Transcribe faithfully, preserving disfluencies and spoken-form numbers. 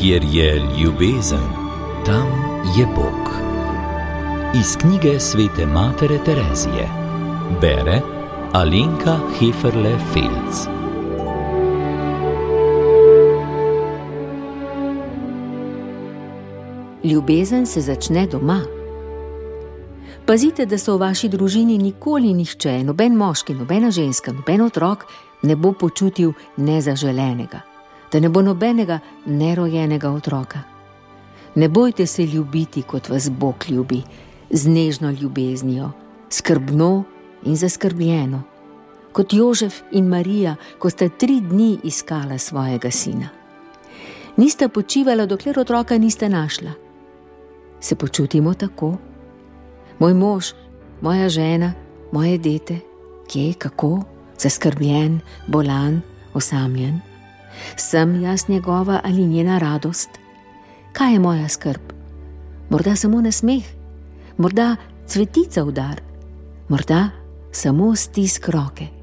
Kjer je ljubezen, tam je Bog. Iz knjige svete matere Terezije. Bere Alenka Heferle-Felc. Ljubezen se začne doma. Pazite, da se v vaši družini nikoli nihče, noben moški, nobena ženska, noben otrok ne bo počutil nezaželenega, da ne bo nobenega nerojenega otroka. Ne bojte se ljubiti, kot vas Bog ljubi, z nežno ljubeznijo, skrbno in zaskrbljeno, kot Jožef in Marija, ko sta tri dni iskala svojega sina. Nista počivala, dokler otroka nista našla. Se počutimo tako? Moj mož, moja žena, moje dete, kje, kako, zaskrbljen, bolan, osamljen? Sem jaz njegova ali njena radost? Kaj je moja skrb? Morda samo nasmeh, morda cvetica udar, morda samo stisk roke.